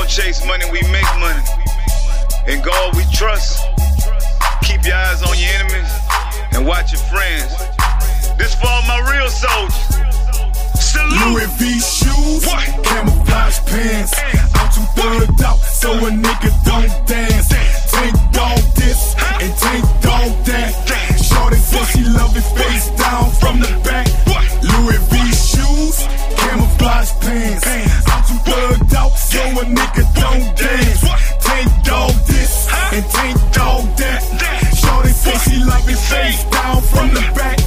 don't chase money, we make money. In God we trust. Keep your eyes on your enemies and watch your friends. This for all my real soldiers. Salute. Louis V shoes, camouflage pants. I'm too thugged out, so a nigga don't dance. Tank dog this and tank dog that. Shorty said she love it face down from the back. Louis V shoes, camouflage pants. I'm too thugged out, so a nigga don't dance. Tank dog this and tank dog that. Shorty said she love it face down from the back.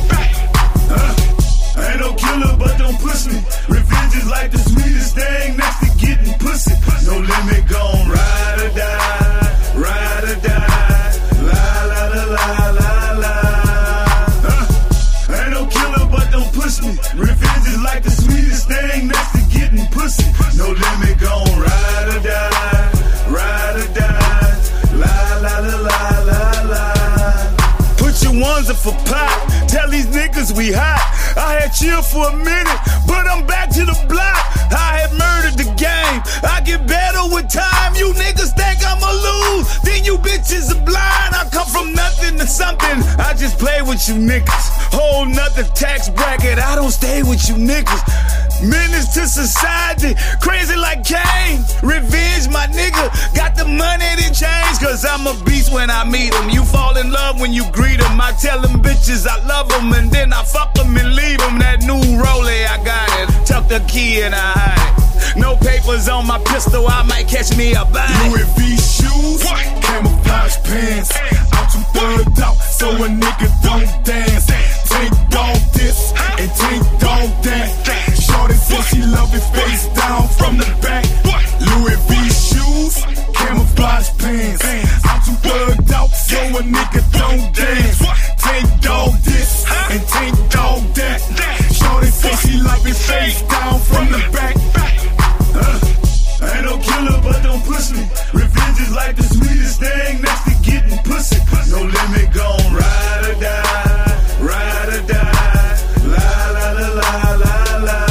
I ain't no killer, but don't push me. Revenge is like the sweetest thing next to getting pussy. No limit, gon' ride or die, ride or die. La la la la la la. I ain't no killer, but don't push me. Revenge is like the sweetest thing next to getting pussy. No limit, gon' ride or die, ride or die. La la la la la la. Put your ones up for pop. Tell these niggas we hot. I had chill for a minute, but I'm back to the block. I had murdered the game. I get better with time. You niggas think I'ma lose, then you bitches are blind. I come from nothing to something. I just play with you niggas. Whole nother tax bracket. I don't stay with you niggas. Menace to society, crazy like Kane. Revenge, my nigga, got the money to change. Cause I'm a beast when I meet them. You fall in love when you greet them. I tell them bitches I love them, and then I fuck them and leave them. That new Rollie, I got it. Tuck the key and I hide it. No papers on my pistol, I might catch me a bite. Louis V shoes, camouflage pants. I'm too thugged out, so a nigga don't dance. Tank dog this and tank dog that. Shorty said she love it face down from the back. Louis V shoes, camouflage pants. I'm too thugged out, so a nigga don't dance. Tank dog this and tank dog that. Shorty said she love it face down from the back. I ain't no killer, but don't push me. Revenge is like the sweetest thing next to getting pussy. No limit, gon' ride or die, ride or die. La la la la la la.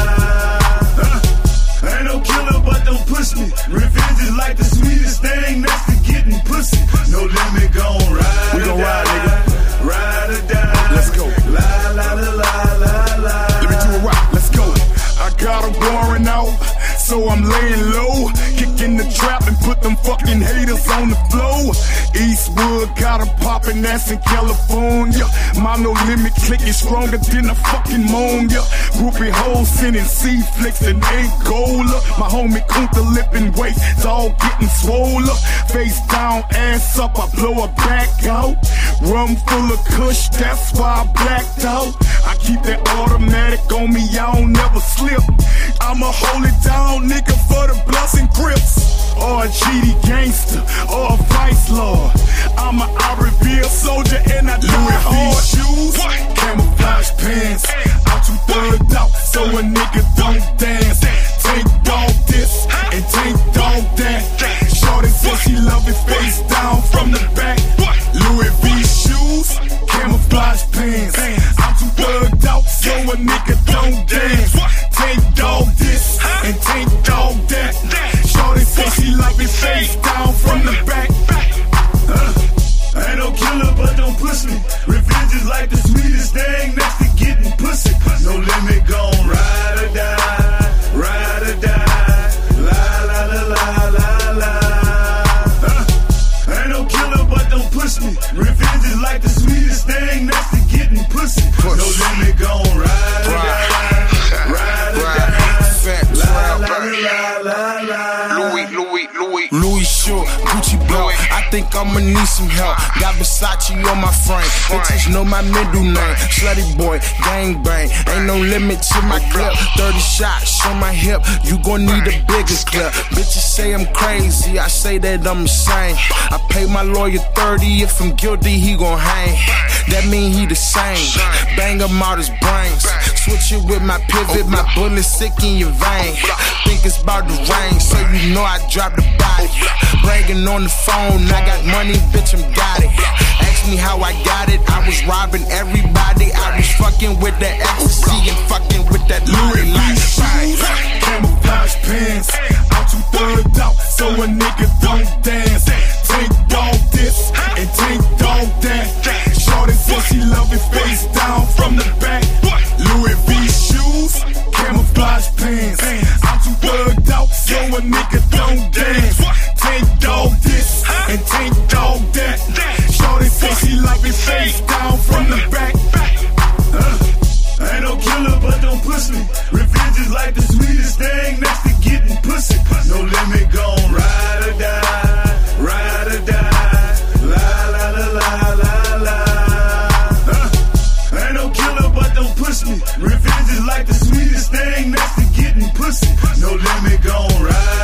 I ain't no killer, but don't push me. Revenge is like the sweetest thing next to getting pussy. No limit, gon' ride. We gon' ride, nigga. Ride or die. Let's go. La la la la la la. Let me do it right. Let's go. I got a warrant out, so I'm laying low. Kicking the trap and put them fucking haters on the floor. Eastwood got a poppin', that's in California. My no limit click is stronger than a fucking monia. Groupie hoes sending C-flicks and Angola. My homie Kunta lip and waist, it's all getting swoller. Face down, ass up, I blow her back out. Rum full of kush, that's why I blacked out. I keep that automatic on me, I don't never slip. I'ma hold it down, nigga, for the Bloods and Crips. Or a GD gangster, or a vice lord. I'm an Ivory soldier and I do it hard. Shoes, camouflage pants. I'm too thugged out, so a nigga don't dance. Tank dog this and tank dog that. Shorty said she love it face down from the back. Louis V shoes, camouflage pants. I'm too thugged out, so a nigga don't dance. Tank dog this and tank dog that. Shorty said she love it face down from the back. I ain't no killer, but don't push me. Revenge is like the sweetest thing next to getting pussy. No limit, gon' ride or die, ride or die. La la la la la la. I ain't no killer, but don't push me. Revenge is like the sweetest thing next to getting pussy. No limit, gon' ride or die, ride or die. La la la la la. Louis short, Gucci belt. I think I'ma need some help. Got Versace on my frame. Bitches know my middle name. Slutty boy, gang bang. Ain't no limit to my clip. 30 shots on my hip. You gon' need a bigger clip. Bitches say I'm crazy. I say that I'm insane. I pay my lawyer 30. If I'm guilty, he gon' hang. That mean he the same. Bang him out his brains. Switch it with my pivot. My bullet sick in your vein. Think it's about to rain, so you know I drop the body. Bragging on the phone, I got money, bitch, I'm got it. Ask me how I got it, I was robbing everybody. I was fucking with that ecstasy and fucking with that Louis V shoes, camouflage pants. I'm too thugged out, so a nigga don't dance. Tank dog this and tank dog that. Shorty said she love it face down from the back. Louis V shoes, camouflage pants. I'm too thugged out, so a nigga don't dance. Tank dog this and tank dog that. Shorty said she love it face down from the back. I ain't no killer, but don't push me. Revenge is like the sweetest thing next to getting pussy. No limit, gon' ride or die, ride or die. La la la la la la. I ain't no killer, but don't push me. Revenge is like the sweetest thing next to getting pussy. No limit, gon' ride.